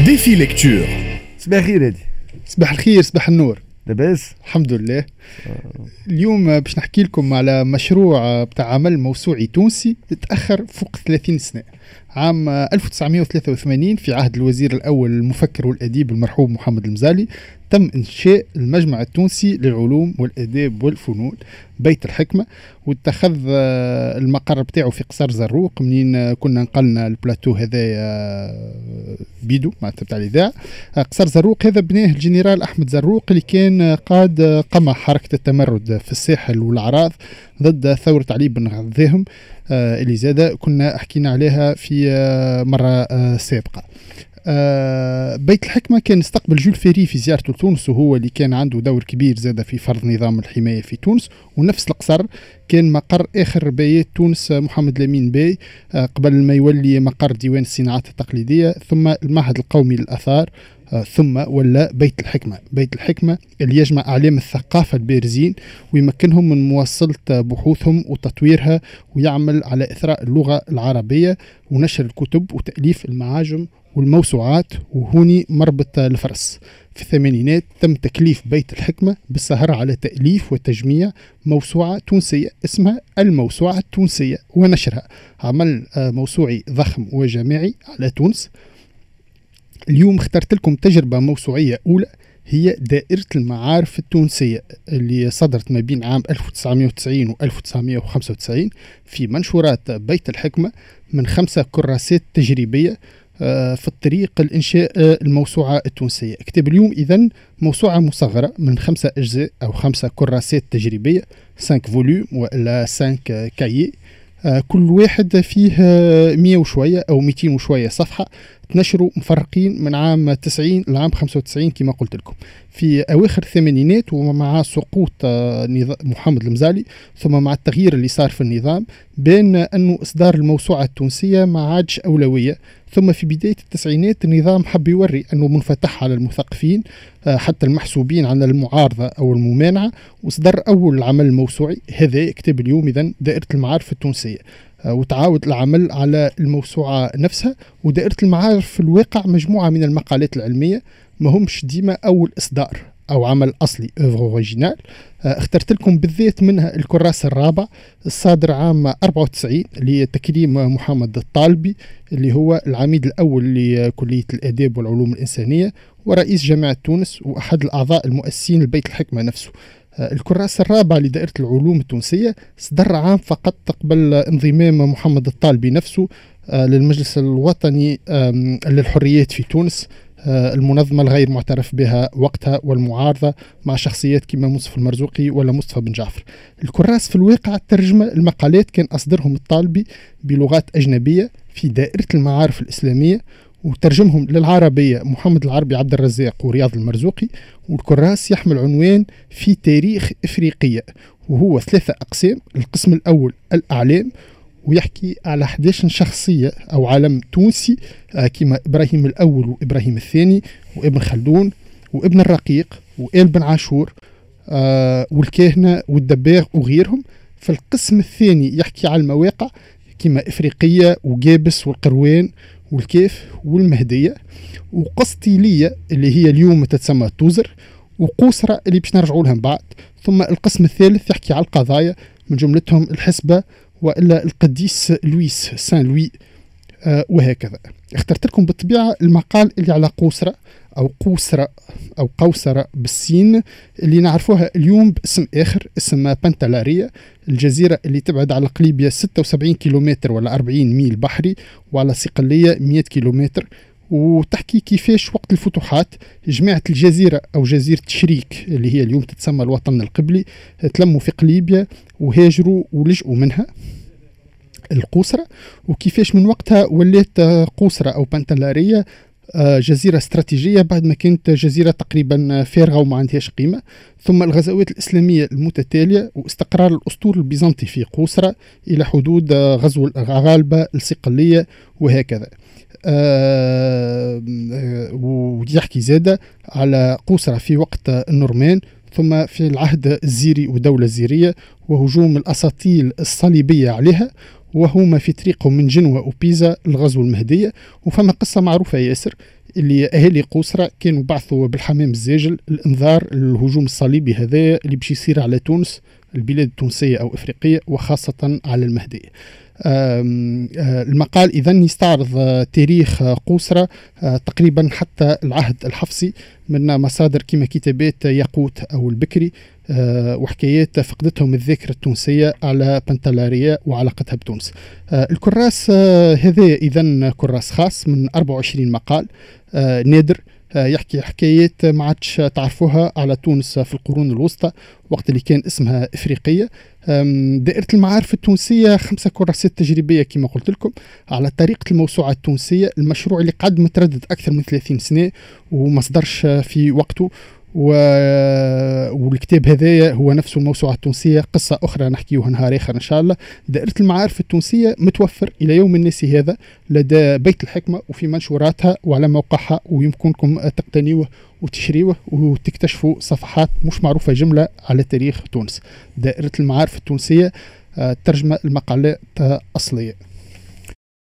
ديفي ليكتور. صباح الخير هادي. صباح الخير، صباح النور. لاباس الحمد لله. اليوم باش نحكي لكم على مشروع بتاع عمل موسوعي تونسي تأخر فوق 30 سنة. عام 1983 في عهد الوزير الأول المفكر والأديب المرحوم محمد المزالي تم إنشاء المجمع التونسي للعلوم والآداب والفنون بيت الحكمة، واتخذ المقر بتاعه في قصر زروق منين كنا نقلنا البلاتو هذايا بيدو معناتها بتاع الإذاعة. قصر زروق هذا بناه الجنرال أحمد زروق اللي كان قاد قمع حركة التمرد في الساحل والأعراض ضد ثورة علي بن غذاهم اللي زاد كنا حكينا عليها في مرة سابقة. بيت الحكمة كان استقبل جول فيري في زيارته لتونس، وهو اللي كان عنده دور كبير زاد في فرض نظام الحماية في تونس. ونفس القصر كان مقر آخر بيات تونس محمد لامين باي قبل ما يولي مقر ديوان الصناعات التقليدية ثم المعهد القومي للآثار ثم ولا بيت الحكمة. بيت الحكمة اللي يجمع أعلام الثقافة البارزين ويمكنهم من مواصلة بحوثهم وتطويرها، ويعمل على إثراء اللغة العربية ونشر الكتب وتأليف المعاجم والموسوعات. وهوني مربط الفرس. في الثمانينات تم تكليف بيت الحكمة بالسهر على تأليف وتجميع موسوعة تونسية اسمها الموسوعة التونسية ونشرها، عمل موسوعي ضخم وجماعي على تونس. اليوم اخترت لكم تجربة موسوعية أولى، هي دائرة المعارف التونسية اللي صدرت ما بين عام 1990 و 1995 في منشورات بيت الحكمة من 5 كراسات تجريبية في الطريق لإنشاء الموسوعة التونسية. كتاب اليوم إذن موسوعة مصغرة من 5 أجزاء أو 5 كراسات تجريبية، 5 فوليوم ولا 5 كايي، كل واحد فيه 100 وشوية أو 200 وشوية صفحة، تنشروا مفرقين من عام 90 لعام 95 كما قلت لكم. في أواخر الثمانينات ومع سقوط محمد المزالي ثم مع التغيير اللي صار في النظام بين أنه إصدار الموسوعة التونسية ما عادش أولوية. ثم في بداية التسعينات النظام حب يوري أنه منفتح على المثقفين حتى المحسوبين على المعارضة أو الممانعة، وإصدر أول عمل موسوعي هذا كتاب اليوم إذن دائرة المعارف التونسية. وتعاود العمل على الموسوعة نفسها. ودائرة المعارف في الواقع مجموعة من المقالات العلمية ما همش ديما أول إصدار أو عمل أصلي أوفر أوريجينال. اخترت لكم بالذات منها الكراسة الرابع الصادر عام 94 لتكريم محمد الطالبي اللي هو العميد الأول لكلية الآداب والعلوم الإنسانية ورئيس جامعة تونس وأحد الأعضاء المؤسسين لبيت الحكمة نفسه. الكراسة الرابعة لدائرة العلوم التونسية صدر عام فقط قبل انضمام محمد الطالبي نفسه للمجلس الوطني للحريات في تونس، المنظمة الغير معترف بها وقتها والمعارضة مع شخصيات كما مصطفى المرزوقي ولا مصطفى بن جعفر. الكراس في الواقع ترجمة المقالات كان أصدرهم الطالبي بلغات أجنبية في دائرة المعارف الإسلامية، وترجمهم للعربية محمد العربي عبد الرزاق ورياض المرزوقي. والكراس يحمل عنوان في تاريخ إفريقية، وهو 3 أقسام. القسم الأول الأعلام، ويحكي على 11 شخصية أو عالم تونسي كما إبراهيم الأول وإبراهيم الثاني وابن خلدون وابن الرقيق وآل بن عاشور والكاهنة والدباغ وغيرهم. في القسم الثاني يحكي على المواقع كما إفريقية وجابس والقروان والكيف والمهدية وقسطيلية اللي هي اليوم تتسمى توزر وقوسرة اللي باش نرجعوا لهم بعد. ثم القسم الثالث يحكي على القضايا من جملتهم الحسبة وإلا القديس لويس سان لوي وهكذا. اخترت لكم بالطبيعة المقال اللي على قوسرة أو قوسرة أو قوسرة بالسين اللي نعرفوها اليوم باسم آخر، اسم بنتلاريا، الجزيرة اللي تبعد على قليبيا 76 كيلومتر ولا 40 ميل بحري وعلى صقلية 100 كيلومتر. وتحكي كيفاش وقت الفتوحات جماعة الجزيرة أو جزيرة شريك اللي هي اليوم تتسمى الوطن القبلي تلموا في قليبيا وهاجروا ولجأوا منها القوسرة، وكيفاش من وقتها ولات قوسرة أو بنتلارية جزيرة استراتيجية بعد ما كانت جزيرة تقريبا فارغة وما عندهاش قيمة. ثم الغزوات الإسلامية المتتالية واستقرار الأسطول البيزنطي في قوسرة إلى حدود غزو الغالبة الصقلية وهكذا. ويحكي زادة على قوسرة في وقت النورمان ثم في العهد الزيري ودولة زيرية وهجوم الأساطيل الصليبية عليها، وهما في طريقهم من جنوة وبيزا الغزو المهدية. وفما قصة معروفة ياسر اللي أهالي قوصرة كانوا بعثوا بالحمام الزاجل الإنذار الهجوم الصليبي هذا اللي باش يصير على تونس، البلاد التونسية أو إفريقية، وخاصة على المهدية. المقال إذن يستعرض تاريخ قوصرة تقريبا حتى العهد الحفصي، من مصادر كما كتابات ياقوت أو البكري وحكايات فقدتهم الذاكرة التونسية على بنتلاريا وعلاقتها بتونس. الكراس هذا إذن كراس خاص من 24 مقال نادر، يحكي حكايات ما عادش تعرفوها على تونس في القرون الوسطى وقت اللي كان اسمها إفريقية. دائرة المعارف التونسية 5 كراسات تجريبية كما قلت لكم على طريقة الموسوعة التونسية، المشروع اللي قد متردد أكثر من 30 سنة وما صدرش في وقته. والكتاب هذايا هو نفسه الموسوعة التونسية، قصة أخرى نحكيوها نهار آخر إن شاء الله. دائرة المعارف التونسية متوفر إلى يوم الناس هذا لدى بيت الحكمة وفي منشوراتها وعلى موقعها، ويمكنكم تقتنيوه وتشريوه وتكتشفوا صفحات مش معروفة جملة على تاريخ تونس. دائرة المعارف التونسية، ترجمة المقالات أصلية.